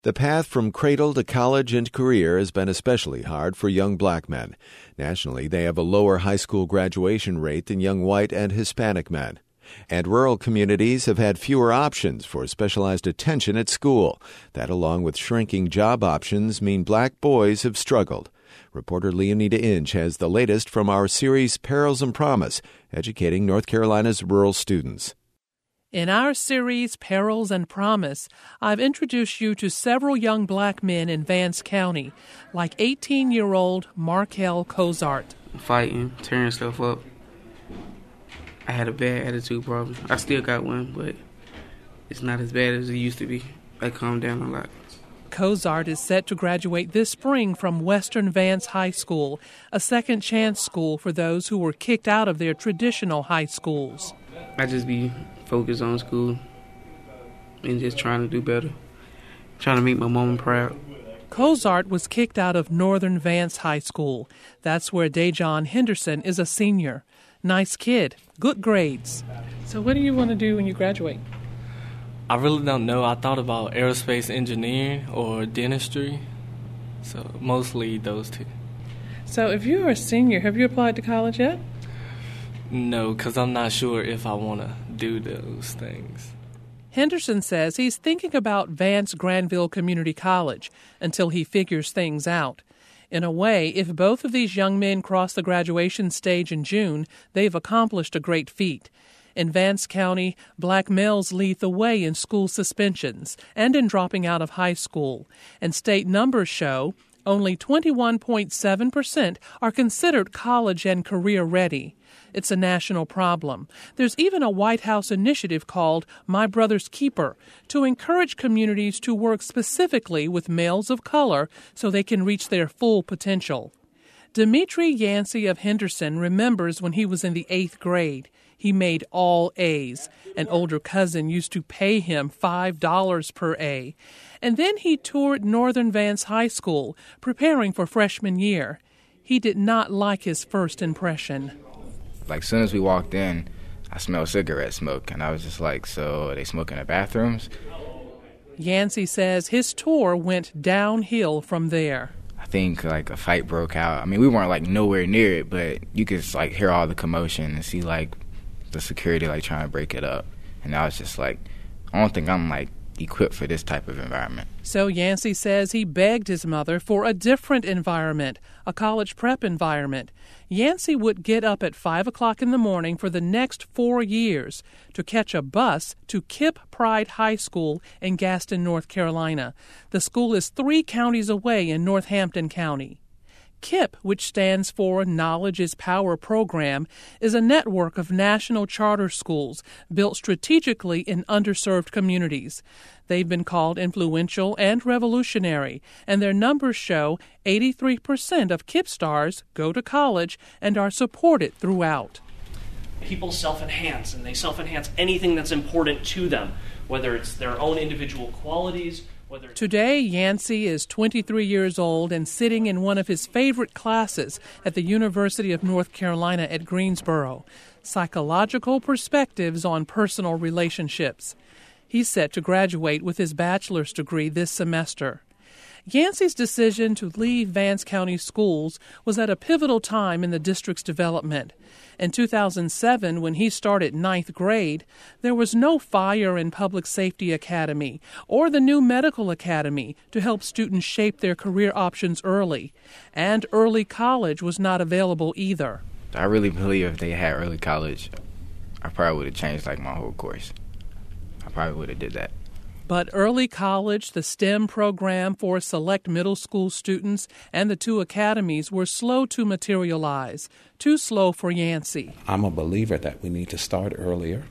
The path from cradle to college and career has been especially hard for young black men. Nationally, they have a lower high school graduation rate than young white and Hispanic men. And rural communities have had fewer options for specialized attention at school. That, along with shrinking job options, mean black boys have struggled. Reporter Leonida Inch has the latest from our series Perils and Promise, educating North Carolina's rural students. In our series, Perils and Promise, I've introduced you to several young black men in Vance County, like 18-year-old Markel Cozart. Fighting, tearing stuff up. I had a bad attitude problem. I still got one, but it's not as bad as it used to be. I calmed down a lot. Cozart is set to graduate this spring from Western Vance High School, a second chance school for those who were kicked out of their traditional high schools. I just be focused on school and just trying to do better, trying to make my mom proud. Cozart was kicked out of Northern Vance High School. That's where Dejon Henderson is a senior. Nice kid, good grades. So what do you want to do when you graduate? I really don't know. I thought about aerospace engineering or dentistry, so mostly those two. So if you're a senior, have you applied to college yet? No, because I'm not sure if I want to do those things. Henderson says he's thinking about Vance Granville Community College until he figures things out. In a way, if both of these young men cross the graduation stage in June, they've accomplished a great feat. In Vance County, black males lead the way in school suspensions and in dropping out of high school. And state numbers show only 21.7% are considered college and career ready. It's a national problem. There's even a White House initiative called My Brother's Keeper to encourage communities to work specifically with males of color so they can reach their full potential. Dimitri Yancey of Henderson remembers when he was in the 8th grade. He made all A's. An older cousin used to pay him $5 per A. And then he toured Northern Vance High School, preparing for freshman year. He did not like his first impression. Like, as soon as we walked in, I smelled cigarette smoke, and I was just like, so are they smoking in the bathrooms? Yancey says his tour went downhill from there. I think, like, a fight broke out. I mean, we weren't, like, nowhere near it, but you could, like, hear all the commotion and see, like, the security, like, trying to break it up. And I was just like, I don't think I'm, like, equipped for this type of environment. So Yancey says he begged his mother for a different environment, a college prep environment. Yancey would get up at 5 o'clock in the morning for the next 4 years to catch a bus to Kip Pride High School in Gaston, North Carolina. The school is 3 counties away in Northampton County. KIPP, which stands for Knowledge is Power program, is a network of national charter schools built strategically in underserved communities. They've been called influential and revolutionary, and their numbers show 83% of KIPP stars go to college and are supported throughout. People self-enhance, and they self-enhance anything that's important to them, whether it's their own individual qualities. Today, Yancey is 23 years old and sitting in one of his favorite classes at the University of North Carolina at Greensboro, Psychological Perspectives on Personal Relationships. He's set to graduate with his bachelor's degree this semester. Yancey's decision to leave Vance County schools was at a pivotal time in the district's development. In 2007, when he started 9th grade, there was no Fire and Public Safety Academy or the new Medical Academy to help students shape their career options early. And early college was not available either. I really believe if they had early college, I probably would have changed like my whole course. I probably would have did that. But early college, the STEM program for select middle school students, and the 2 academies were slow to materialize, too slow for Yancey. I'm a believer that we need to start earlier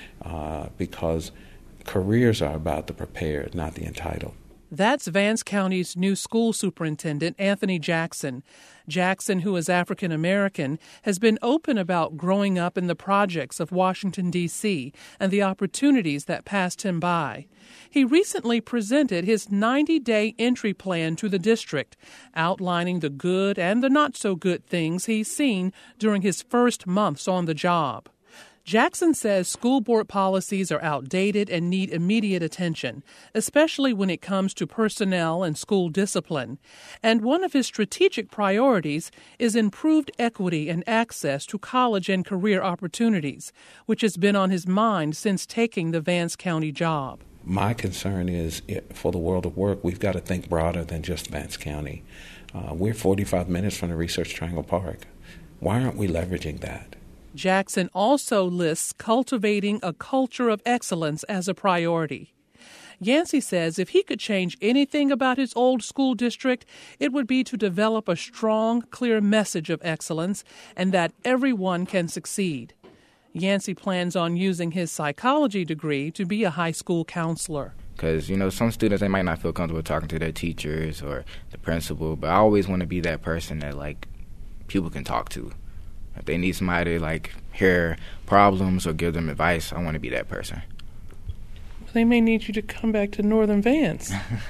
because careers are about the prepared, not the entitled. That's Vance County's new school superintendent, Anthony Jackson. Jackson, who is African American, has been open about growing up in the projects of Washington, D.C., and the opportunities that passed him by. He recently presented his 90-day entry plan to the district, outlining the good and the not-so-good things he's seen during his first months on the job. Jackson says school board policies are outdated and need immediate attention, especially when it comes to personnel and school discipline. And one of his strategic priorities is improved equity and access to college and career opportunities, which has been on his mind since taking the Vance County job. My concern is for the world of work, we've got to think broader than just Vance County. We're 45 minutes from the Research Triangle Park. Why aren't we leveraging that? Jackson also lists cultivating a culture of excellence as a priority. Yancey says if he could change anything about his old school district, it would be to develop a strong, clear message of excellence and that everyone can succeed. Yancey plans on using his psychology degree to be a high school counselor. Because, some students, they might not feel comfortable talking to their teachers or the principal, but I always want to be that person that, people can talk to. If they need somebody to, hear problems or give them advice, I want to be that person. They may need you to come back to Northern Vance.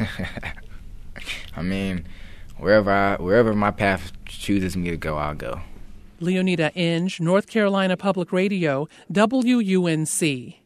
I mean, wherever my path chooses me to go, I'll go. Leonida Inge, North Carolina Public Radio, WUNC.